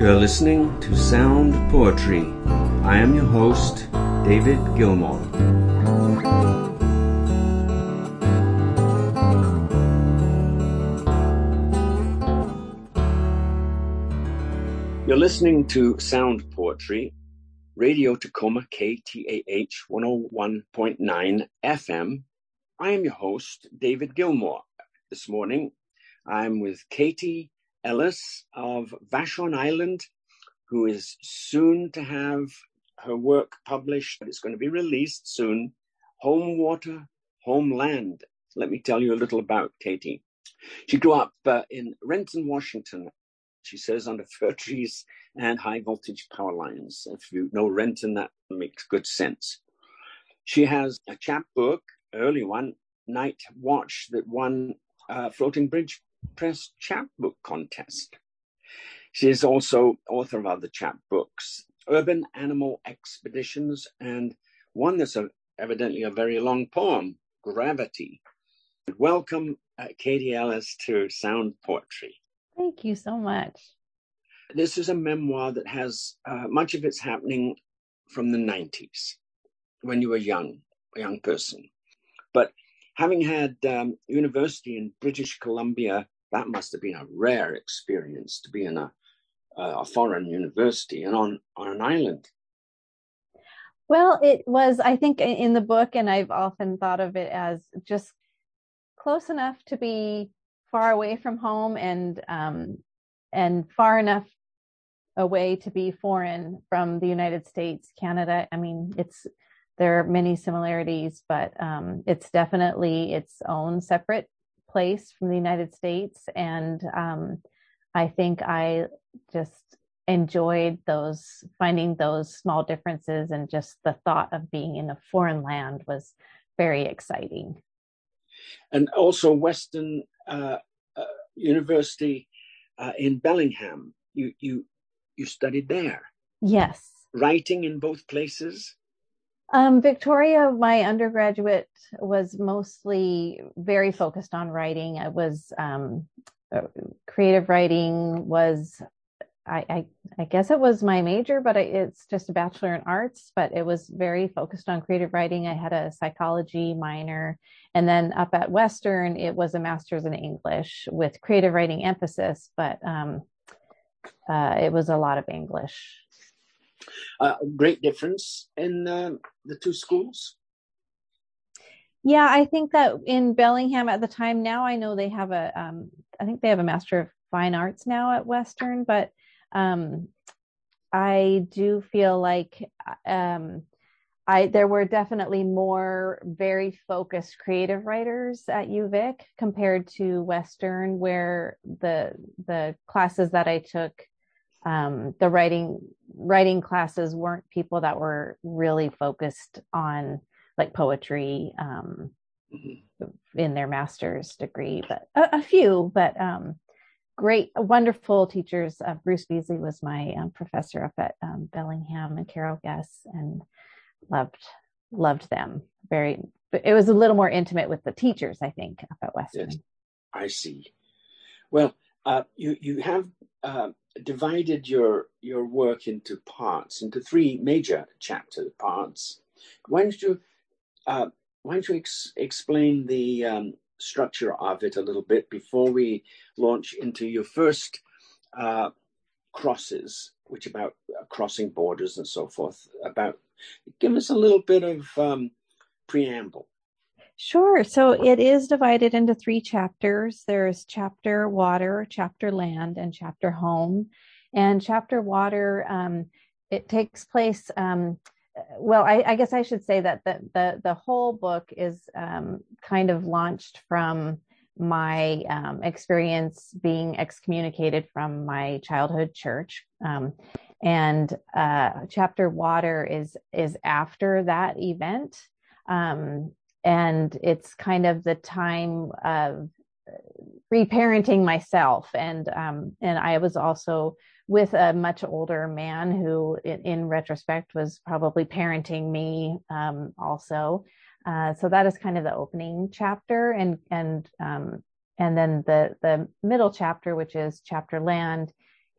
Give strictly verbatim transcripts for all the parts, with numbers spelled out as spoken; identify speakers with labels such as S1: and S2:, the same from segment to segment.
S1: You're listening to Sound Poetry. I am your host, David Gilmour. You're listening to Sound Poetry, Radio Tacoma K T A H one oh one point nine F M. I am your host, David Gilmour. This morning, I'm with Katie Ellis of Vashon Island, who is soon to have her work published. It's going to be released soon. Home Water, Homeland. Let me tell you a little about Katie. She grew up uh, in Renton, Washington. She says under fir trees and high voltage power lines. If you know Renton, that makes good sense. She has a chapbook, early one, Night Watch, that won uh, Floating Bridge Press chapbook contest. She is also author of other chapbooks, Urban Animal Expeditions, and one that's a, evidently a very long poem, Gravity. Welcome, uh, Katie Ellis, to Sound Poetry.
S2: Thank you so much.
S1: This is a memoir that has uh, much of its happening from the nineties, when you were young, a young person. But having had um, university in British Columbia, that must have been a rare experience to be in a, a foreign university and on, on an island.
S2: Well, it was, I think, in the book, and I've often thought of it as just close enough to be far away from home and um, and far enough away to be foreign from the United States, Canada. I mean, it's there are many similarities, but um, it's definitely its own separate place from the United States. And um, I think I just enjoyed those, finding those small differences, and just the thought of being in a foreign land was very exciting.
S1: And also Western uh, uh, University uh, in Bellingham, you, you, you studied there.
S2: Yes.
S1: Writing in both places?
S2: Um, Victoria, my undergraduate, was mostly very focused on writing. It was um, uh, creative writing was, I, I, I guess it was my major, but I, it's just a Bachelor in Arts, but it was very focused on creative writing. I had a psychology minor, and then up at Western, it was a master's in English with creative writing emphasis, but um, uh, it was a lot of English.
S1: Uh, great difference in uh, the two schools?
S2: Yeah, I think that in Bellingham at the time, now I know they have a, um, I think they have a Master of Fine Arts now at Western, but um, I do feel like um, I there were definitely more very focused creative writers at U Vic compared to Western, where the the classes that I took, um, the writing writing classes weren't people that were really focused on like poetry um, mm-hmm. in their master's degree, but a, a few, but um, great, wonderful teachers. Uh, Bruce Beasley was my um, professor up at um, Bellingham, and Carol Guess, and loved loved them. Very, it was a little more intimate with the teachers, I think, up at Western.
S1: Yes, I see. Well, uh, you you have uh, divided your your work into parts, into three major chapter parts. Why don't you uh, why don't you ex- explain the um, structure of it a little bit before we launch into your first uh, crosses, which about uh, crossing borders and so forth. About give us a little bit of um, preamble.
S2: Sure. So it is divided into three chapters. There's chapter water, chapter land, and chapter home. And chapter water, um, it takes place. Um, well, I, I guess I should say that the the, the whole book is um, kind of launched from my um, experience being excommunicated from my childhood church. Um, and uh, chapter water is is after that event. Um, And it's kind of the time of reparenting myself. And um, and I was also with a much older man who, in, in retrospect, was probably parenting me um, also. Uh, so that is kind of the opening chapter. And and um, and then the, the middle chapter, which is chapter land,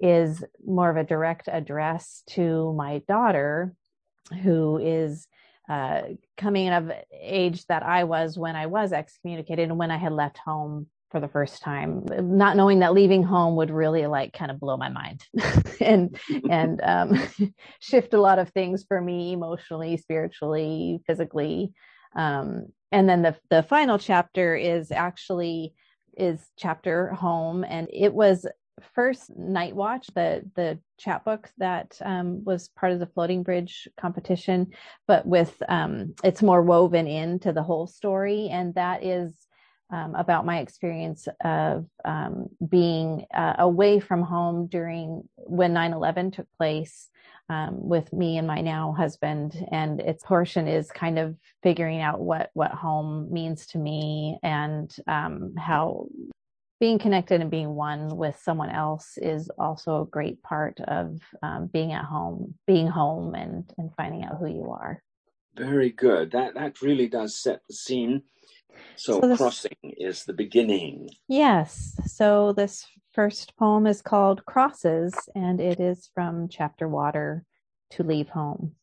S2: is more of a direct address to my daughter, who is uh, coming of age that I was when I was excommunicated and when I had left home for the first time, not knowing that leaving home would really like kind of blow my mind and and um, shift a lot of things for me emotionally, spiritually, physically. Um, and then the the final chapter is actually is chapter home, and it was first Night Watch, the the chapbook that um, was part of the Floating Bridge competition, but with um, it's more woven into the whole story, and that is um, about my experience of um, being uh, away from home during when nine eleven took place um, with me and my now husband, and its portion is kind of figuring out what what home means to me, and um, how being connected and being one with someone else is also a great part of um, being at home, being home, and and finding out who you are.
S1: Very good. That that really does set the scene. So, so this, Crossing is the beginning.
S2: Yes. So this first poem is called Crosses, and it is from chapter Water to Leave Home.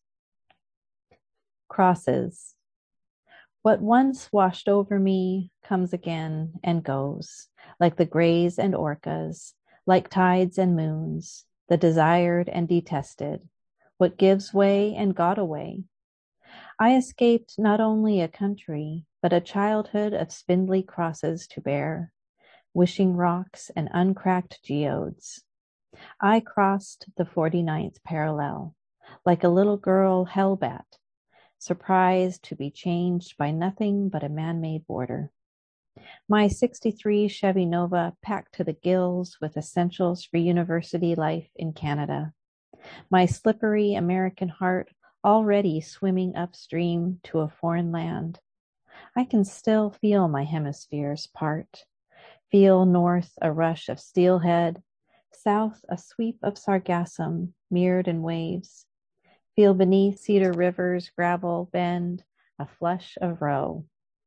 S2: Crosses. What once washed over me comes again and goes, like the grays and orcas, like tides and moons, the desired and detested, what gives way and got away. I escaped not only a country, but a childhood of spindly crosses to bear, wishing rocks and uncracked geodes. I crossed the forty-ninth parallel, like a little girl hellbat, surprised to be changed by nothing but a man-made border. My sixty-three Chevy Nova packed to the gills with essentials for university life in Canada. My slippery American heart already swimming upstream to a foreign land. I can still feel my hemispheres part. Feel north a rush of steelhead, south a sweep of sargassum mirrored in waves. Feel beneath Cedar River's gravel bend a flush of roe.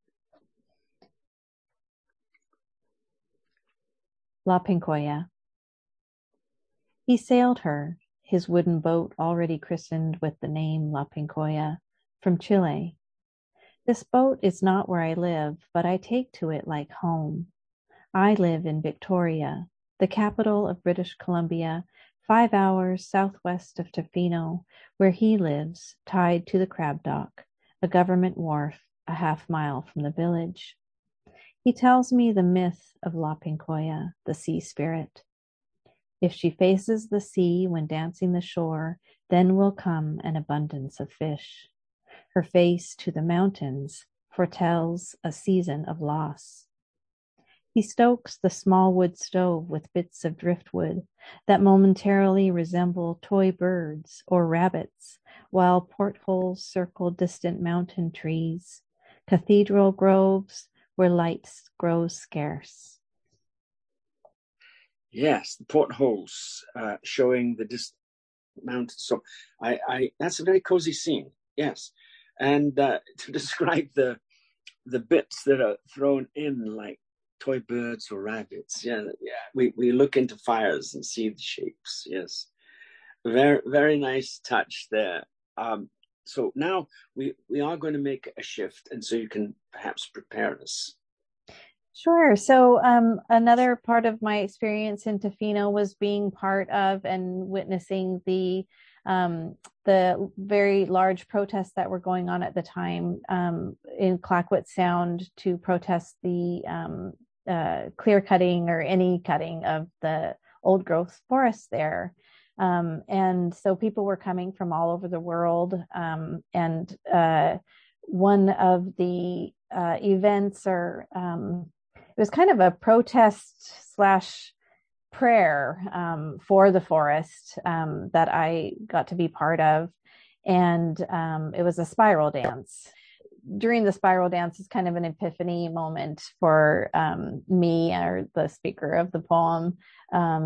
S2: La Pincoya. He sailed her, his wooden boat already christened with the name La Pincoya, from Chile. This boat is not where I live, but I take to it like home. I live in Victoria, the capital of British Columbia, five hours southwest of Tofino, where he lives, tied to the crab dock, a government wharf a half mile from the village. He tells me the myth of La Pincoya, the sea spirit. If she faces the sea when dancing the shore, then will come an abundance of fish. Her face to the mountains foretells a season of loss. He stokes the small wood stove with bits of driftwood that momentarily resemble toy birds or rabbits, while portholes circle distant mountain trees, cathedral groves where light grows scarce.
S1: Yes, the portholes uh, showing the distant mountains. So I, I, that's a very cozy scene. Yes, and uh, to describe the the bits that are thrown in, like toy birds or rabbits. Yeah, yeah. We we look into fires and see the shapes. Yes, very very nice touch there. Um, so now we we are going to make a shift, and so you can perhaps prepare us.
S2: Sure. So um, another part of my experience in Tofino was being part of and witnessing the um, the very large protests that were going on at the time um, in Clayoquot Sound to protest the um, uh, clear cutting or any cutting of the old growth forests there. Um, and so people were coming from all over the world. Um, and uh, one of the uh, events or um, it was kind of a protest slash prayer um, for the forest um, that I got to be part of. And um, it was a spiral dance. During the spiral dance is kind of an epiphany moment for um, me or the speaker of the poem. Um,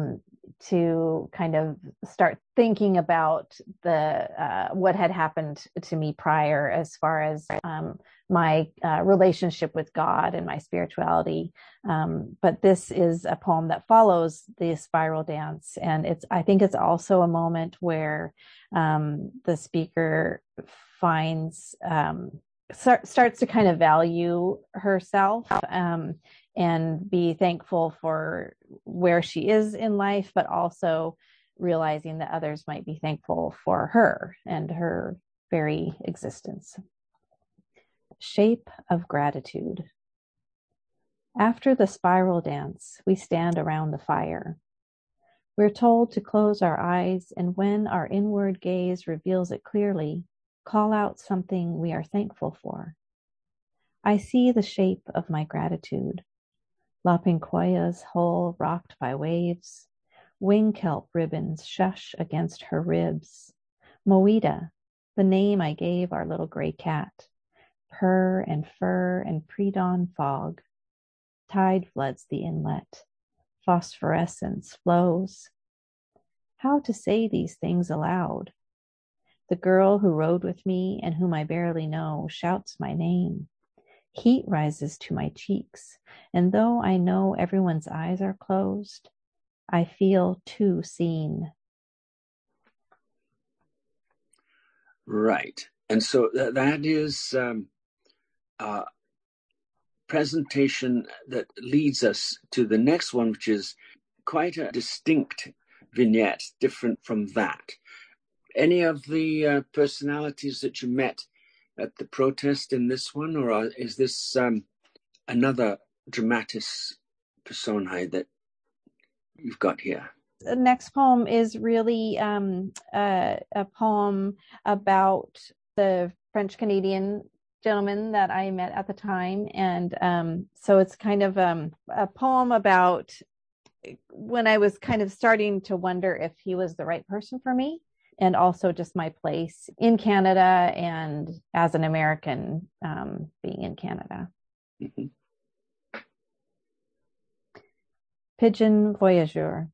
S2: to kind of start thinking about the uh, what had happened to me prior, as far as um, my uh, relationship with God and my spirituality. Um, but this is a poem that follows the spiral dance, and it's I think it's also a moment where um, the speaker finds um, start, starts to kind of value herself. Um, and be thankful for where she is in life, but also realizing that others might be thankful for her and her very existence. Shape of gratitude. After the spiral dance, we stand around the fire. We're told to close our eyes, and when our inward gaze reveals it clearly, call out something we are thankful for. I see the shape of my gratitude. Lapinquoya's hull rocked by waves, wing kelp ribbons shush against her ribs. Moida, the name I gave our little gray cat, purr and fur and pre-dawn fog. Tide floods the inlet. Phosphorescence flows. How to say these things aloud? The girl who rode with me and whom I barely know shouts my name. Heat rises to my cheeks, and though I know everyone's eyes are closed, I feel too seen.
S1: Right. And so th- that is um, a presentation that leads us to the next one, which is quite a distinct vignette, different from that. Any of the uh, personalities that you met at the protest in this one, or is this um, another dramatis personae that you've got here?
S2: The next poem is really um, uh, a poem about the French-Canadian gentleman that I met at the time. And um, so it's kind of um, a poem about when I was kind of starting to wonder if he was the right person for me, and also just my place in Canada and as an American um, being in Canada.
S1: Mm-hmm.
S2: Pigeon Voyageur.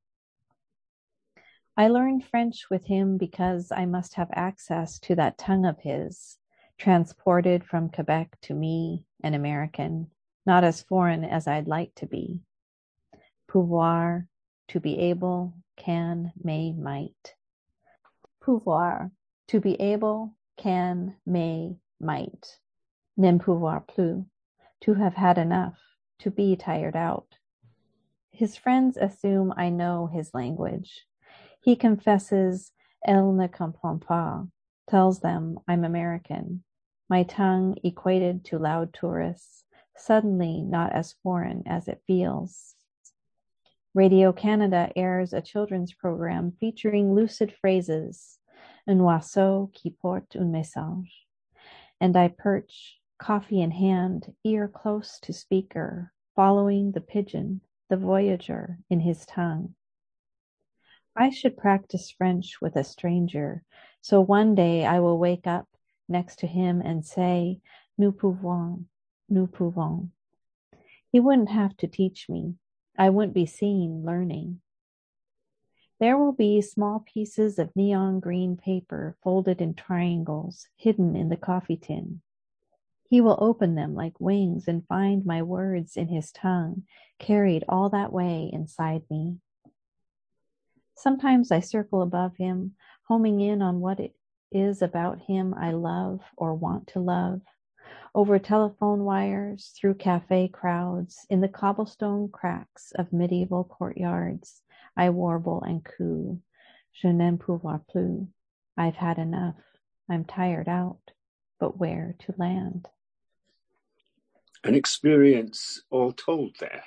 S2: I learned French with him because I must have access to that tongue of his, transported from Quebec to me, an American, not as foreign as I'd like to be. Pouvoir, to be able, can, may, might. Pouvoir, to be able, can, may, might. N'en pouvoir plus, to have had enough, to be tired out. His friends assume I know his language. He confesses, elle ne comprend pas, tells them I'm American. My tongue equated to loud tourists, suddenly not as foreign as it feels. Radio Canada airs a children's program featuring lucid phrases, un oiseau qui porte un message. And I perch, coffee in hand, ear close to speaker, following the pigeon, the voyager, in his tongue. I should practice French with a stranger, so one day I will wake up next to him and say, nous pouvons, nous pouvons. He wouldn't have to teach me. I wouldn't be seen learning. There will be small pieces of neon green paper folded in triangles, hidden in the coffee tin. He will open them like wings and find my words in his tongue, carried all that way inside me. Sometimes I circle above him, homing in on what it is about him I love or want to love. Over telephone wires, through cafe crowds, in the cobblestone cracks of medieval courtyards, I warble and coo. Je n'en pouvoir plus. I've had enough. I'm tired out. But where to land?
S1: An experience all told there.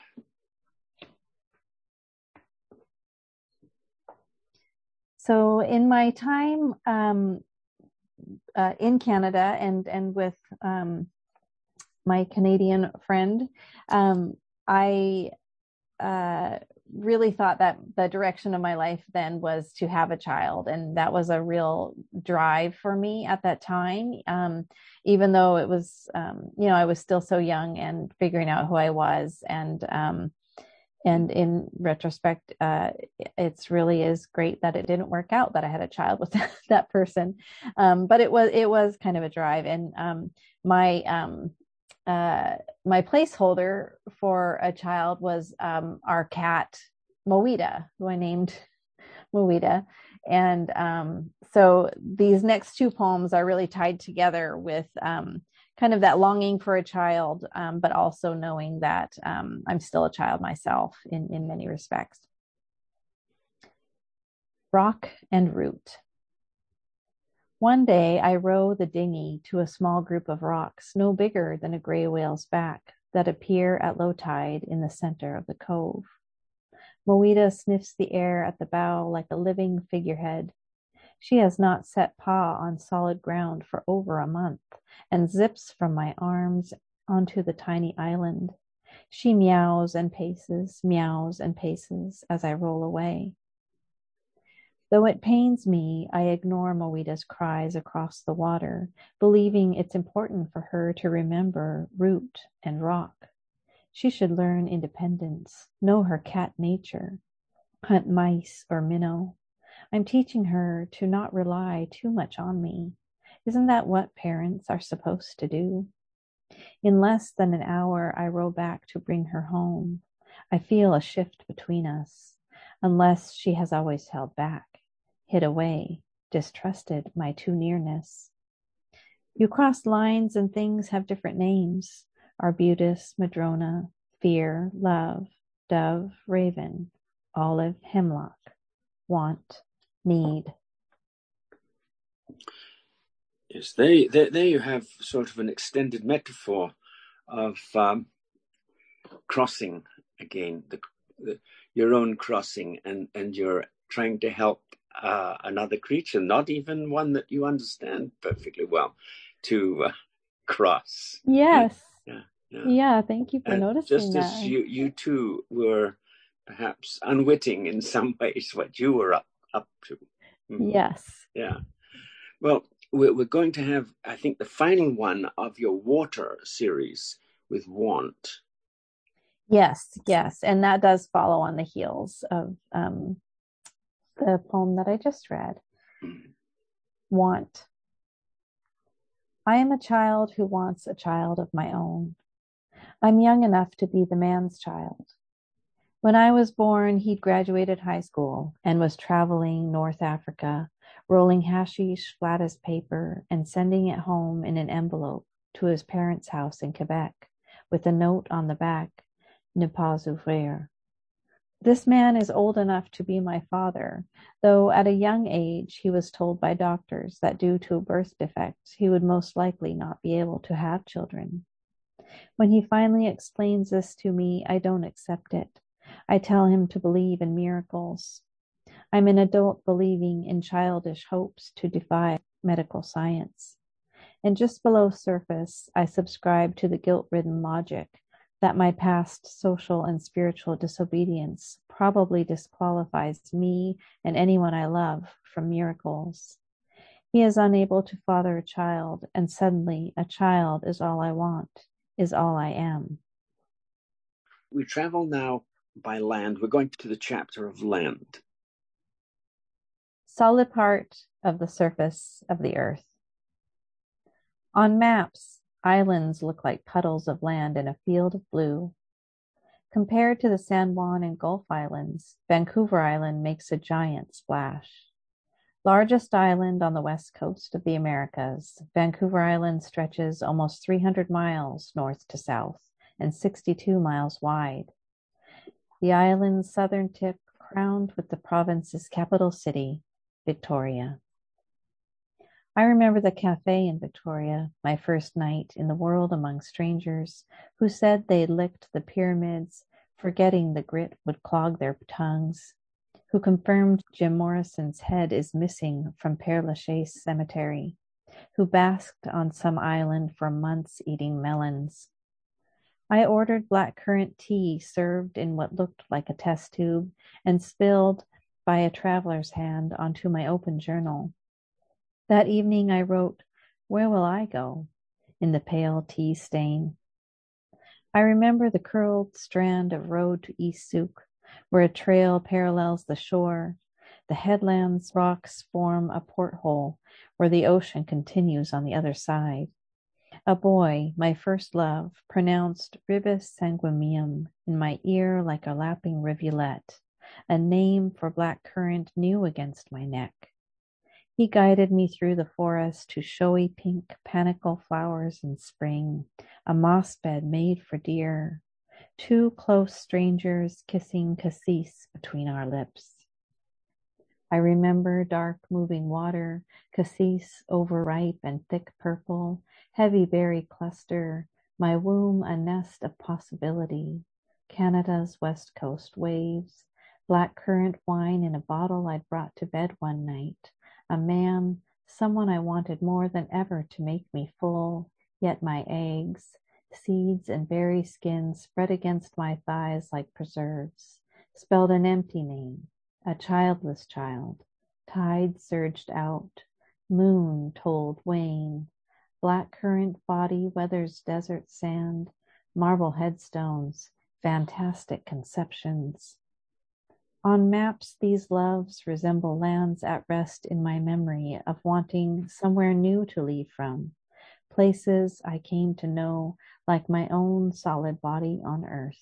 S2: So in my time um, uh, in Canada and, and with um, my Canadian friend, um, I uh, really thought that the direction of my life then was to have a child. And that was a real drive for me at that time. Um, even though it was, um, you know, I was still so young and figuring out who I was. And, um, And in retrospect, uh, it's really is great that it didn't work out, that I had a child with that, that person. Um, but it was it was kind of a drive. And um, my um, uh, my placeholder for a child was um, our cat Moita, who I named Moita. And um, so these next two poems are really tied together with um, kind of that longing for a child, um, but also knowing that um, I'm still a child myself in, in many respects. Rock and Root. One day I row the dinghy to a small group of rocks, no bigger than a gray whale's back, that appear at low tide in the center of the cove. Moita sniffs the air at the bow like a living figurehead. She has not set paw on solid ground for over a month and zips from my arms onto the tiny island. She meows and paces, meows and paces as I roll away. Though it pains me, I ignore Moita's cries across the water, believing it's important for her to remember root and rock. She should learn independence, know her cat nature, hunt mice or minnow. I'm teaching her to not rely too much on me. Isn't that what parents are supposed to do? In less than an hour, I row back to bring her home. I feel a shift between us, unless she has always held back, hid away, distrusted my too nearness. You cross lines and things have different names. Arbutus, Madrona, fear, love, dove, raven, olive, hemlock, want, need.
S1: Yes, there, there, there you have sort of an extended metaphor of um, crossing again, the, the, your own crossing, and, and you're trying to help uh, another creature, not even one that you understand perfectly well, to uh, cross.
S2: Yes.
S1: Yeah, yeah.
S2: Yeah, thank you for
S1: and
S2: noticing
S1: just
S2: that.
S1: as you, you too were perhaps unwitting in some ways what you were up, up to. Mm-hmm.
S2: Yes.
S1: Yeah. Well, we're going to have, I think, the final one of your water series with Want.
S2: Yes, yes. And that does follow on the heels of um, the poem that I just read. Mm. Want. I am a child who wants a child of my own. I'm young enough to be the man's child. When I was born, he'd graduated high school and was traveling North Africa, rolling hashish flat as paper and sending it home in an envelope to his parents' house in Quebec with a note on the back, ne pas ouvrir. This man is old enough to be my father, though at a young age he was told by doctors that due to birth defects he would most likely not be able to have children. When he finally explains this to me, I don't accept it. I tell him to believe in miracles. I'm an adult believing in childish hopes to defy medical science. And just below surface, I subscribe to the guilt-ridden logic that my past social and spiritual disobedience probably disqualifies me and anyone I love from miracles. He is unable to father a child, and suddenly a child is all I want, is all I am.
S1: We travel now by land. We're going to the chapter of land.
S2: Solid part of the surface of the earth. On maps, islands look like puddles of land in a field of blue. Compared to the San Juan and Gulf Islands, Vancouver Island makes a giant splash. Largest island on the west coast of the Americas, Vancouver Island stretches almost three hundred miles north to south and sixty-two miles wide. The island's southern tip crowned with the province's capital city, Victoria. I remember the cafe in Victoria, my first night in the world among strangers who said they'd licked the pyramids, forgetting the grit would clog their tongues, who confirmed Jim Morrison's head is missing from Père Lachaise Cemetery, who basked on some island for months eating melons. I ordered blackcurrant tea served in what looked like a test tube and spilled by a traveler's hand onto my open journal. That evening I wrote, "Where will I go?" in the pale tea stain. I remember the curled strand of road to East Souk, where a trail parallels the shore. The headland's rocks form a porthole where the ocean continues on the other side. A boy, my first love, pronounced ribes sanguineum in my ear like a lapping rivulet, a name for black currant new against my neck. He guided me through the forest to showy pink panicle flowers in spring, a moss bed made for deer, two close strangers kissing cassis between our lips. I remember dark moving water, cassis overripe and thick purple, heavy berry cluster, my womb a nest of possibility, Canada's west coast waves, black currant wine in a bottle I'd brought to bed one night, a man, someone I wanted more than ever to make me full, yet my eggs, seeds and berry skins spread against my thighs like preserves, spelled an empty name, a childless child. Tide surged out, moon told wane, black currant body weathers desert sand, marble headstones, fantastic conceptions. On maps, these loves resemble lands at rest in my memory of wanting somewhere new to leave from, places I came to know like my own solid body on earth.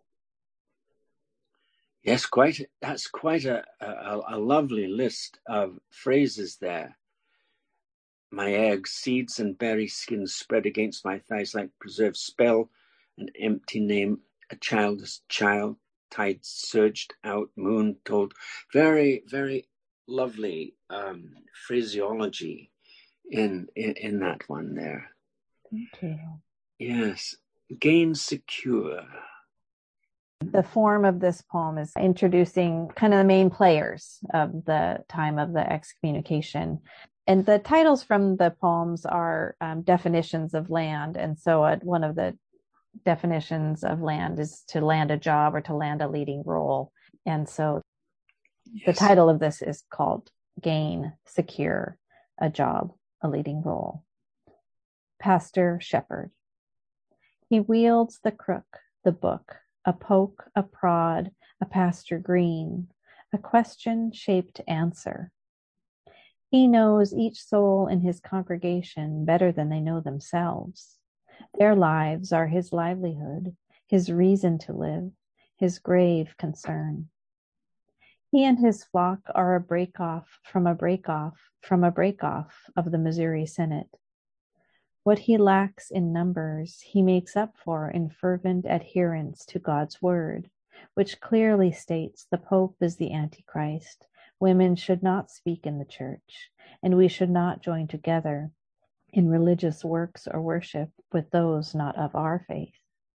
S1: Yes, quite. That's quite a, a, a lovely list of phrases there. My eggs, seeds, and berry skins spread against my thighs like preserved, spell an empty name, a childless child. Tide surged out, moon told. Very, very lovely um, phraseology in, in in that one there.
S2: Thank you.
S1: Yes, gain secure.
S2: The form of this poem is introducing kind of the main players of the time of the excommunication. And the titles from the poems are um, definitions of land. And so uh, one of the definitions of land is to land a job or to land a leading role. And so yes. The title of this is called Gain, Secure, a Job, a Leading Role. Pastor Shepherd. He wields the crook, the book, a poke, a prod, a pasture green, a question-shaped answer. He knows each soul in his congregation better than they know themselves. Their lives are his livelihood, his reason to live, his grave concern. He and his flock are a break-off from a break-off from a break-off of the Missouri Synod. What he lacks in numbers, he makes up for in fervent adherence to God's word, which clearly states the Pope is the Antichrist. Women should not speak in the church, and we should not join together in religious works or worship with those not of our faith.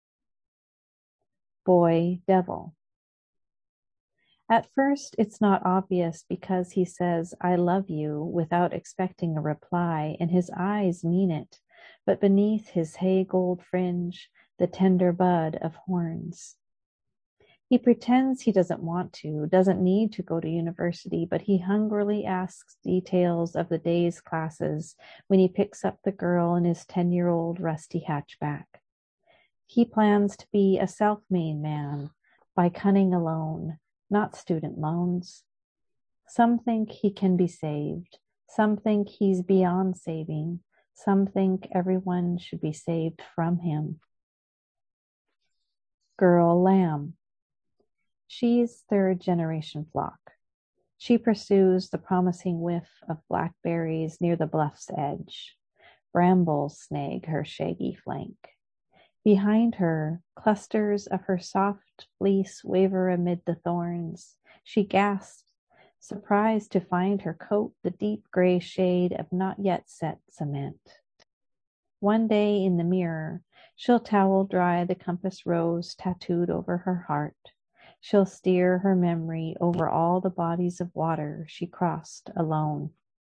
S2: Boy, devil. At first, it's not obvious because he says, I love you, without expecting a reply, and his eyes mean it. But beneath his hay gold fringe, the tender bud of horns. He pretends he doesn't want to, doesn't need to go to university, but he hungrily asks details of the day's classes when he picks up the girl in his ten-year-old rusty hatchback. He plans to be a self-made man by cunning alone, not student loans. Some think he can be saved. Some think he's beyond saving. Some think everyone should be saved from him. Girl lamb. She's third generation flock. She pursues the promising whiff of blackberries near the bluff's edge. Brambles snag her shaggy flank. Behind her, clusters of her soft fleece waver amid the thorns. She gasps, surprised to find her coat the deep gray shade of not yet set cement. One day in the mirror, she'll towel dry the compass rose tattooed over her heart. She'll steer her memory over all the bodies of water she crossed alone.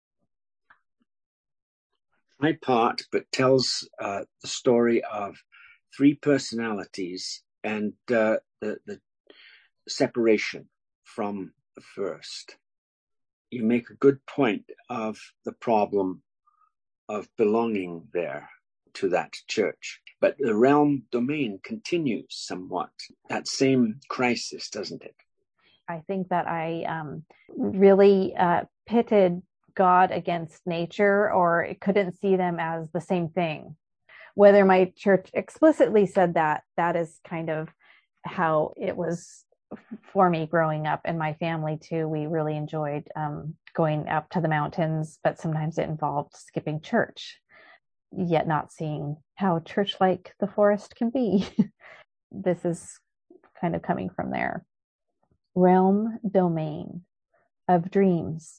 S1: Tripart, but tells uh, the story of three personalities and uh, the, the separation from the first. You make a good point of the problem of belonging there to that church. But the realm domain continues somewhat. That same crisis, doesn't it?
S2: I think that I um, really uh, pitted God against nature, or couldn't see them as the same thing. Whether my church explicitly said that, that is kind of how it was for me growing up, and my family too. We really enjoyed um, going up to the mountains, but sometimes it involved skipping church, yet not seeing how church-like the forest can be. This is kind of coming from there. Realm domain of dreams.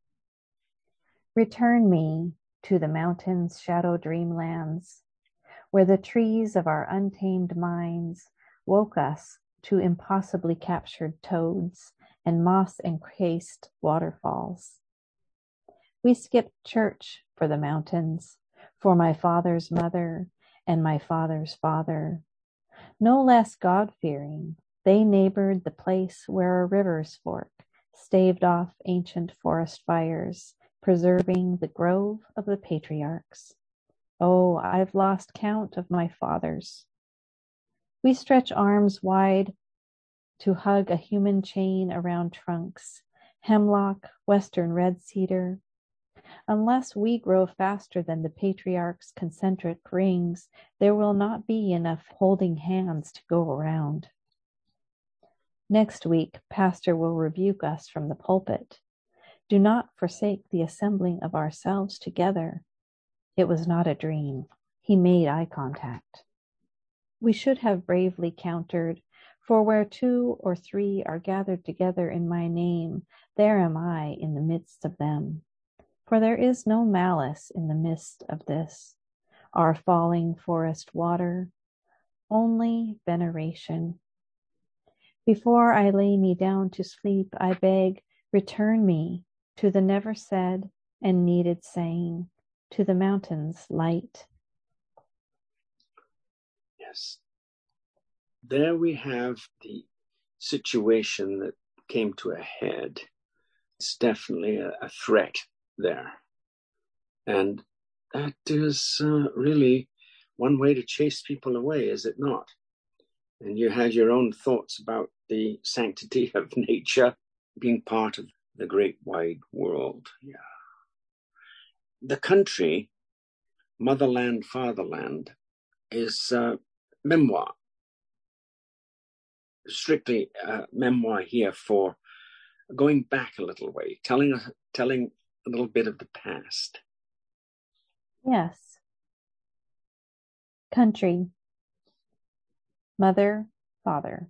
S2: Return me to the mountains' shadow dreamlands, where the trees of our untamed minds woke us to impossibly captured toads and moss-encased waterfalls. We skipped church for the mountains, for my father's mother and my father's father. No less God-fearing, they neighbored the place where our rivers fork, staved off ancient forest fires, preserving the grove of the patriarchs. Oh, I've lost count of my fathers. We stretch arms wide to hug a human chain around trunks, hemlock, western red cedar. Unless we grow faster than the patriarchs' concentric rings, there will not be enough holding hands to go around. Next week, Pastor will rebuke us from the pulpit. Do not forsake the assembling of ourselves together. It was not a dream. He made eye contact. We should have bravely countered, for where two or three are gathered together in my name, there am I in the midst of them. For there is no malice in the midst of this, our falling forest water, only veneration. Before I lay me down to sleep, I beg, return me to the never said and needed saying, to the mountains' light.
S1: Yes. There we have the situation that came to a head. It's definitely a, a threat there. And that is uh, really one way to chase people away, is it not? And you had your own thoughts about the sanctity of nature being part of the great wide world. Yeah. The country, Motherland, Fatherland, is uh, memoir. Strictly uh, memoir here for going back a little way, telling, telling a little bit of the past.
S2: Yes. Country. Mother, father.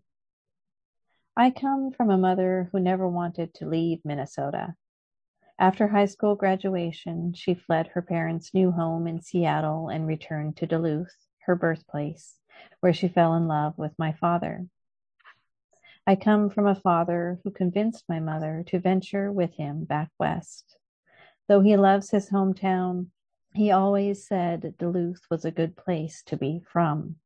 S2: I come from a mother who never wanted to leave Minnesota. After high school graduation, she fled her parents' new home in Seattle and returned to Duluth, her birthplace, where she fell in love with my father. I come from a father who convinced my mother to venture with him back west. Though he loves his hometown, he always said Duluth was a good place to be from.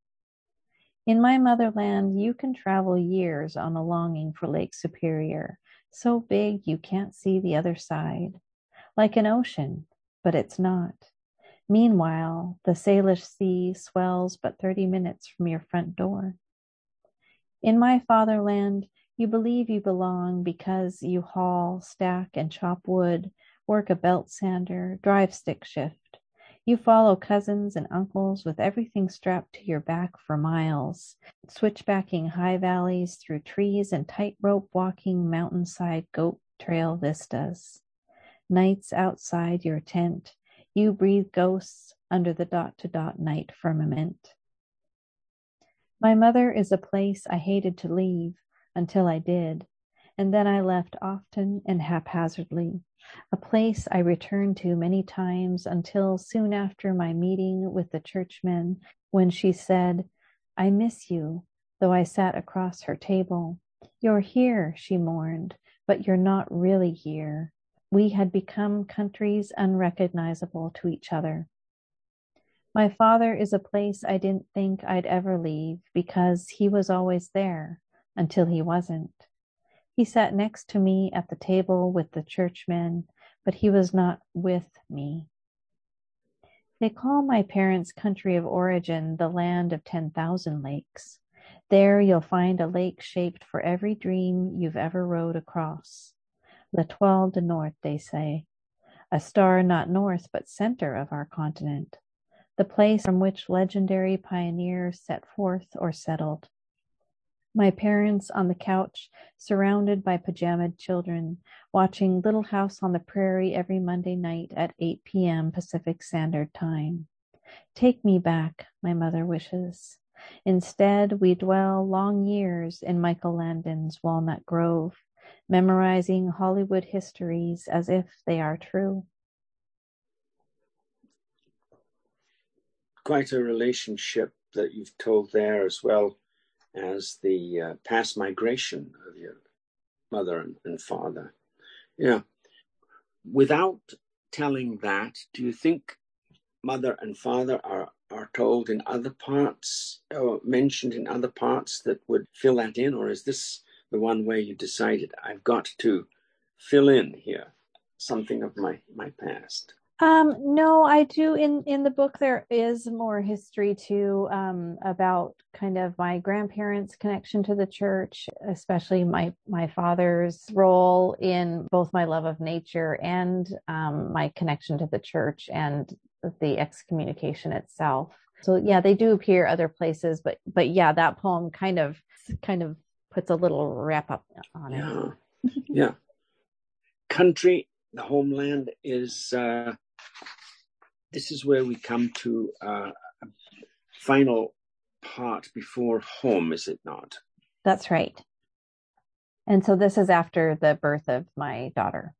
S2: In my motherland, you can travel years on a longing for Lake Superior, so big you can't see the other side. Like an ocean, but it's not. Meanwhile, the Salish Sea swells but thirty minutes from your front door. In my fatherland, you believe you belong because you haul, stack, and chop wood, work a belt sander, drive stick shift. You follow cousins and uncles with everything strapped to your back for miles, switchbacking high valleys through trees and tightrope walking mountainside goat trail vistas. Nights outside your tent, you breathe ghosts under the dot-to-dot night firmament. My mother is a place I hated to leave until I did, and then I left often and haphazardly. A place I returned to many times until soon after my meeting with the churchmen, when she said, I miss you, though I sat across her table. You're here, she mourned, but you're not really here. We had become countries unrecognizable to each other. My father is a place I didn't think I'd ever leave because he was always there until he wasn't. He sat next to me at the table with the churchmen, but he was not with me. They call my parents' country of origin the land of ten thousand lakes. There you'll find a lake shaped for every dream you've ever rowed across. L'Etoile du Nord, they say. A star not north but center of our continent. The place from which legendary pioneers set forth or settled. My parents on the couch, surrounded by pajamaed children, watching Little House on the Prairie every Monday night at eight p.m. Pacific Standard Time. Take me back, my mother wishes. Instead, we dwell long years in Michael Landon's Walnut Grove, memorizing Hollywood histories as if they are true.
S1: Quite a relationship that you've told there, as well as the uh, past migration of your mother and, and father. Yeah. Without telling that, do you think mother and father are, are told in other parts, or mentioned in other parts that would fill that in? Or is this the one where you decided, I've got to fill in here something of my, my past?
S2: Um, no, I do. In, in the book, there is more history too, um, about kind of my grandparents' connection to the church, especially my, my father's role in both my love of nature and um, my connection to the church and the excommunication itself. So yeah, they do appear other places, but but yeah, that poem kind of kind of puts a little wrap up on
S1: yeah.
S2: it.
S1: Yeah. Country, the homeland is... Uh, This is where we come to uh, a final part before home, is it not?
S2: That's right. And so this is after the birth of my daughter.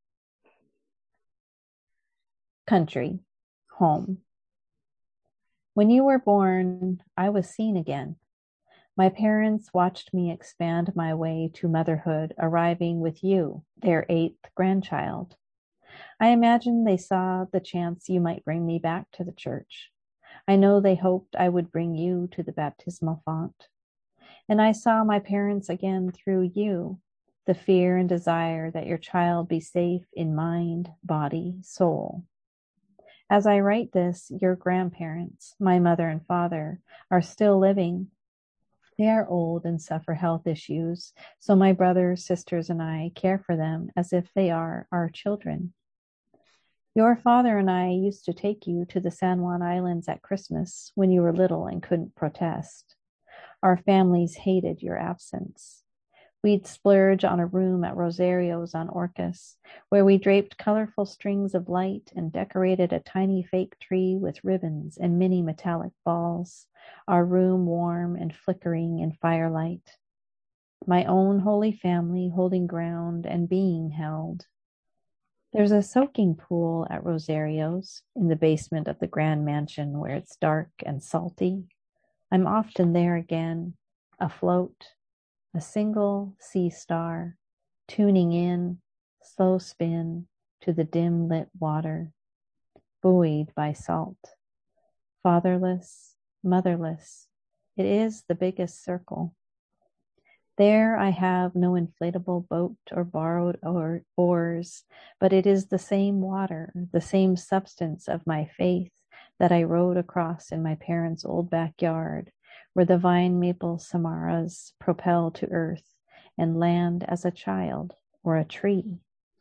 S2: Country, home. When you were born, I was seen again. My parents watched me expand my way to motherhood, arriving with you, their eighth grandchild. I imagine they saw the chance you might bring me back to the church. I know they hoped I would bring you to the baptismal font. And I saw my parents again through you, the fear and desire that your child be safe in mind, body, soul. As I write this, your grandparents, my mother and father, are still living. They are old and suffer health issues, so my brothers, sisters, and I care for them as if they are our children. Your father and I used to take you to the San Juan Islands at Christmas when you were little and couldn't protest. Our families hated your absence. We'd splurge on a room at Rosario's on Orcas, where we draped colorful strings of light and decorated a tiny fake tree with ribbons and mini metallic balls, our room warm and flickering in firelight. My own holy family holding ground and being held. There's a soaking pool at Rosario's in the basement of the grand mansion where it's dark and salty. I'm often there again, afloat, a single sea star, tuning in, slow spin to the dim lit water, buoyed by salt. Fatherless, motherless, it is the biggest circle. There I have no inflatable boat or borrowed oars, but it is the same water, the same substance of my faith that I rowed across in my parents' old backyard, where the vine maple samaras propel to earth and land as a child or a tree.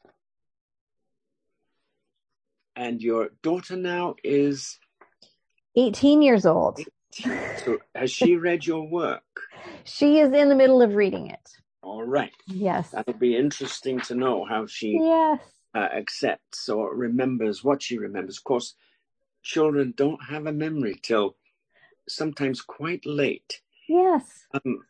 S1: And your daughter now is
S2: eighteen years old.
S1: So has she read your work?
S2: She is in the middle of reading it.
S1: All right.
S2: Yes.
S1: That'll be interesting to know how she
S2: yes.
S1: uh, accepts or remembers what she remembers. Of course, children don't have a memory till sometimes quite late.
S2: Yes.
S1: Um,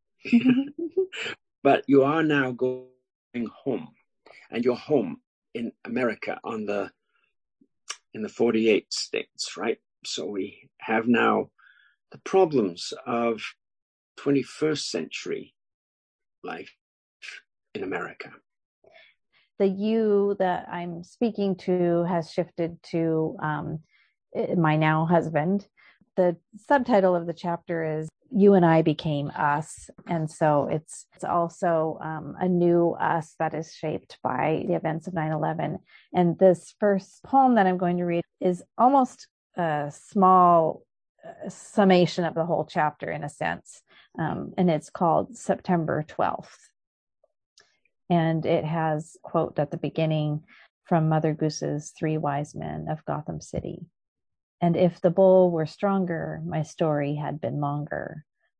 S1: but you are now going home, and you're home in America on the in the forty-eight states, right? So we have now the problems of twenty-first century life in America.
S2: The you that I'm speaking to has shifted to um, my now husband. The subtitle of the chapter is You and I Became Us. And so it's, it's also um, a new us that is shaped by the events of nine eleven. And this first poem that I'm going to read is almost a small uh, summation of the whole chapter in a sense. Um, and it's called September twelfth. And it has a quote at the beginning from Mother Goose's Three Wise Men of Gotham City. And if the bull were stronger, my story had been longer.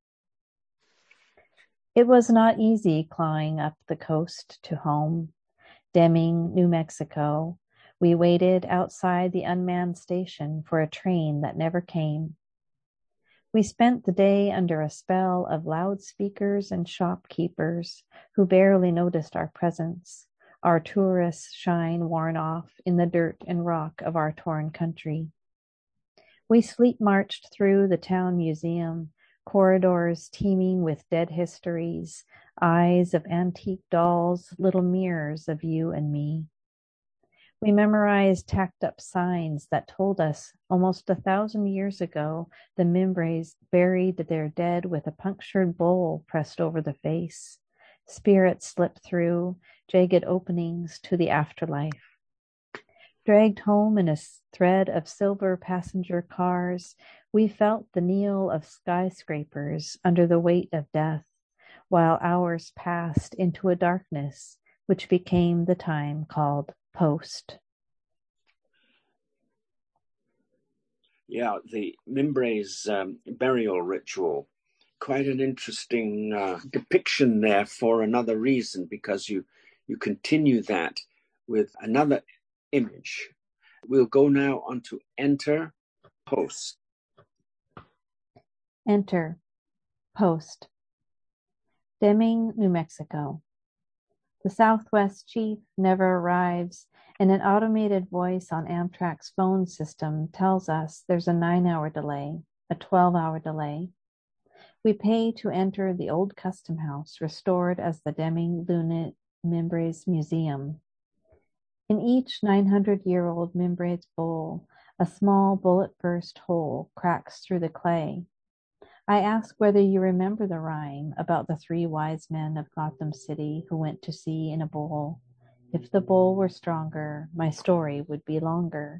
S2: It was not easy clawing up the coast to home. Deming, New Mexico, we waited outside the unmanned station for a train that never came. We spent the day under a spell of loudspeakers and shopkeepers who barely noticed our presence, our tourist shine worn off in the dirt and rock of our torn country. We sleep marched through the town museum, corridors teeming with dead histories, eyes of antique dolls, little mirrors of you and me. We memorized tacked up signs that told us almost a thousand years ago the Mimbres buried their dead with a punctured bowl pressed over the face. Spirits slipped through jagged openings to the afterlife. Dragged home in a thread of silver passenger cars, we felt the kneel of skyscrapers under the weight of death, while hours passed into a darkness which became the time called post.
S1: Yeah, the Mimbres um, burial ritual, quite an interesting uh, depiction there for another reason, because you, you continue that with another image. We'll go now on to enter post.
S2: Enter post. Deming, New Mexico. The Southwest chief never arrives, and an automated voice on Amtrak's phone system tells us there's a nine-hour delay, a twelve-hour delay. We pay to enter the old custom house, restored as the Deming Luna Mimbres Museum. In each nine hundred year old Mimbres bowl, a small bullet-burst hole cracks through the clay. I ask whether you remember the rhyme about the three wise men of Gotham City who went to sea in a bowl. If the bowl were stronger, my story would be longer.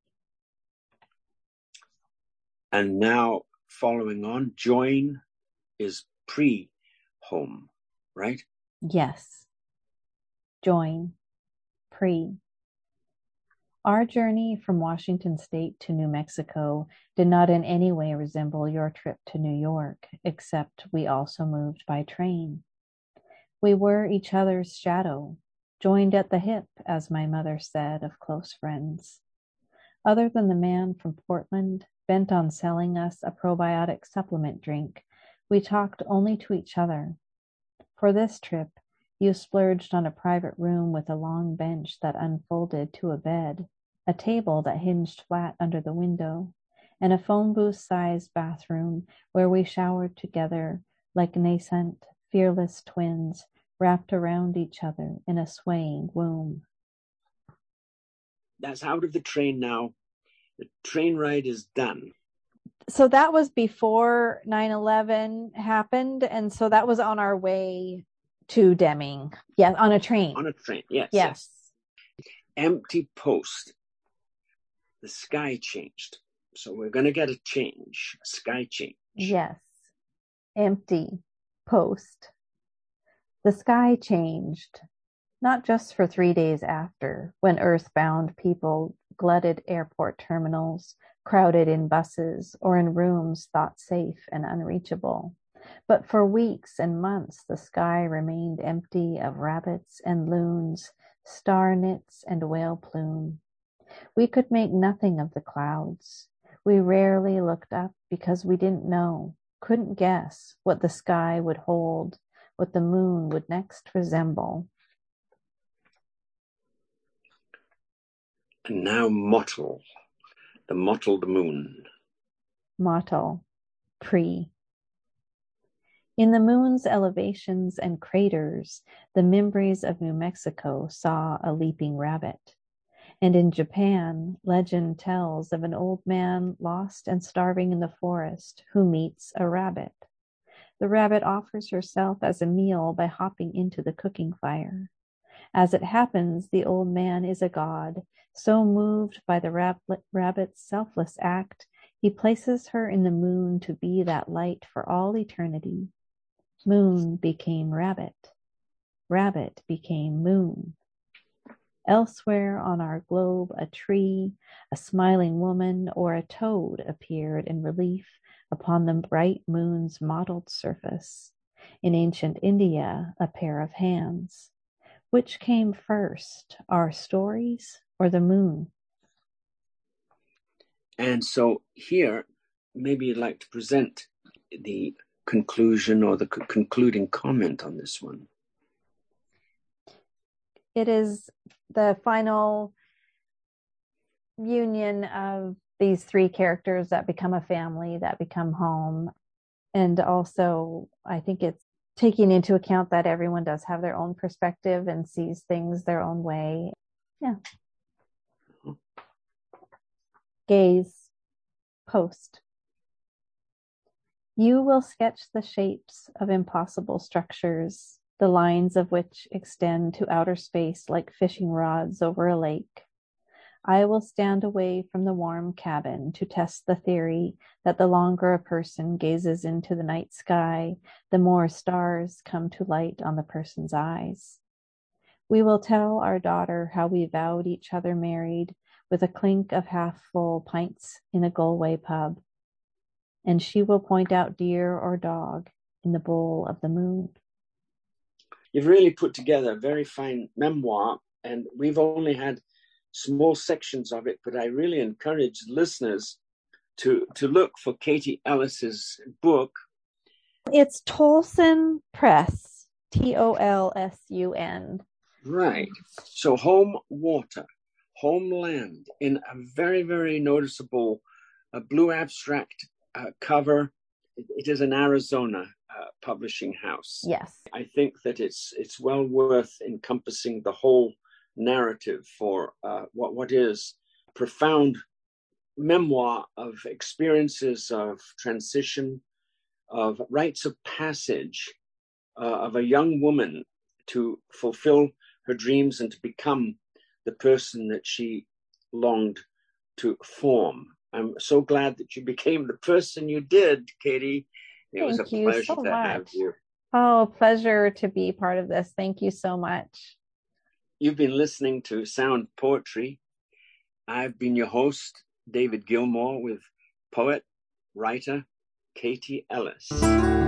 S1: And now, following on, join is pre-home, right?
S2: Yes. Join. Pre. Our journey from Washington State to New Mexico did not in any way resemble your trip to New York, except we also moved by train. We were each other's shadow, joined at the hip, as my mother said of close friends. Other than the man from Portland, bent on selling us a probiotic supplement drink, we talked only to each other. For this trip, you splurged on a private room with a long bench that unfolded to a bed, a table that hinged flat under the window, and a phone booth-sized bathroom where we showered together like nascent, fearless twins wrapped around each other in a swaying womb.
S1: That's out of the train now. The train ride is done.
S2: So that was before nine eleven happened, and so that was on our way to Deming. Yeah, on a train.
S1: On a train, yes.
S2: Yes.
S1: yes. Empty post. The sky changed. So we're going to get a change, a sky change.
S2: Yes. Empty post. The sky changed, not just for three days after, when earthbound people glutted airport terminals, crowded in buses or in rooms thought safe and unreachable. But for weeks and months, the sky remained empty of rabbits and loons, star nits and whale plume. We could make nothing of the clouds. We rarely looked up because we didn't know, couldn't guess what the sky would hold, what the moon would next resemble.
S1: And now mottle, the mottled moon.
S2: Mottle, pre. In the moon's elevations and craters, the Mimbres of New Mexico saw a leaping rabbit. And in Japan, legend tells of an old man lost and starving in the forest who meets a rabbit. The rabbit offers herself as a meal by hopping into the cooking fire. As it happens, the old man is a god. So moved by the rab- rabbit's selfless act, he places her in the moon to be that light for all eternity. Moon became rabbit. Rabbit became moon. Elsewhere on our globe, a tree, a smiling woman, or a toad appeared in relief upon the bright moon's mottled surface. In ancient India, a pair of hands. Which came first, our stories or the moon?
S1: And so here, maybe you'd like to present the conclusion or the c- concluding comment on this one.
S2: It is the final union of these three characters that become a family, that become home. And also, I think it's taking into account that everyone does have their own perspective and sees things their own way. Yeah. Gaze. Post. You will sketch the shapes of impossible structures, the lines of which extend to outer space like fishing rods over a lake. I will stand away from the warm cabin to test the theory that the longer a person gazes into the night sky, the more stars come to light on the person's eyes. We will tell our daughter how we vowed each other married with a clink of half-full pints in a Galway pub, and she will point out deer or dog in the bowl of the moon.
S1: You've really put together a very fine memoir, and we've only had small sections of it, but I really encourage listeners to, to look for Katie Ellis's book.
S2: It's Tolsun Press, T O L S U N.
S1: Right. So Home Water, Homeland, in a very, very noticeable uh, blue abstract uh, cover. It, it is an Arizona uh, publishing house.
S2: Yes.
S1: I think that it's it's well worth encompassing the whole narrative for uh, what what is a profound memoir of experiences of transition, of rites of passage, uh, of a young woman to fulfill her dreams and to become the person that she longed to form. I'm so glad that you became the person you did, Katie. It
S2: Thank
S1: was a
S2: you
S1: pleasure
S2: so
S1: to
S2: much.
S1: have you.
S2: Oh, pleasure to be part of this. Thank you so much.
S1: You've been listening to Sound Poetry. I've been your host, David Gilmore, with poet, writer, Katie Ellis.